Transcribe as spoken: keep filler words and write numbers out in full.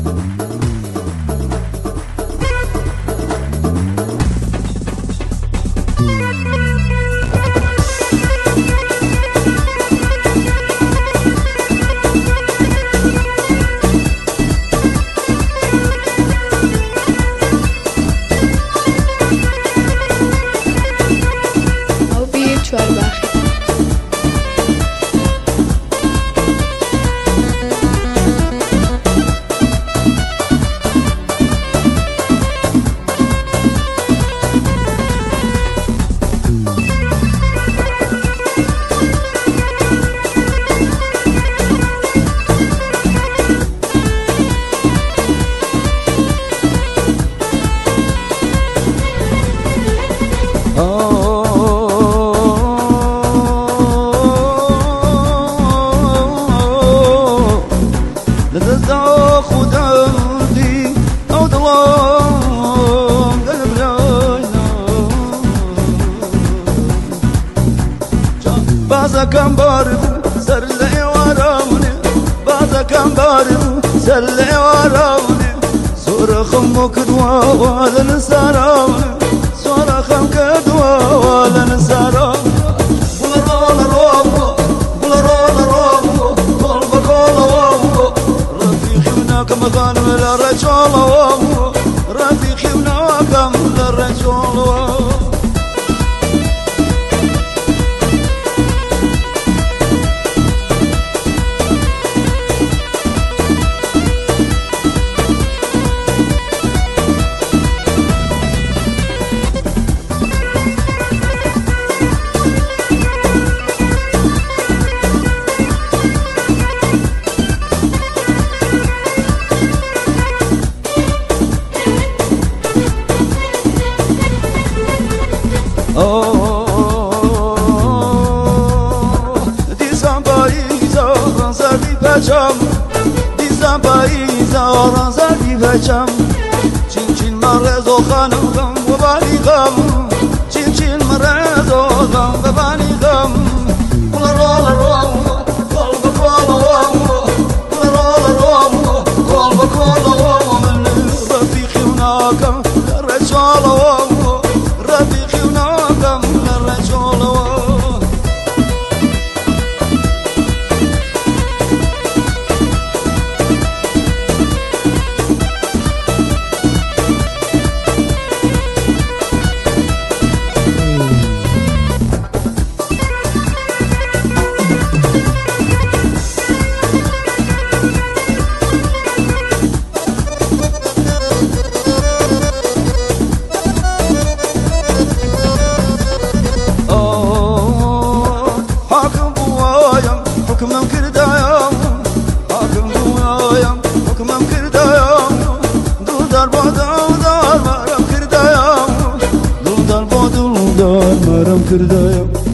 بعضا كم بارد سرلي ورامني بعضا كم بارد سرلي ورامني صرخم كدوا ولا نسرامني صرخم كدوا ولا نسرامني بلرونا روبو بلرونا روبو قلبك ولا روبو رفيقي هناك مغانم للرجال روبو رفيقي هناك للرجال روبو Dizem payıza ranza dipecem Dizem payıza ranza dipecem Çin çin marez o hanım gam ve bani gam Çin çin marez o gam ve bani gam Kula rola rom kolba kola rom Kula rola rom kolba kola rom Rafiqi hunaka reçala rom Rafiqi hunaka reçala rom حكمم كردايام حاكم بويايام حكمم كردايام دو دار بادو دار مرم كردايام دو دار بادو دار مرم كردايام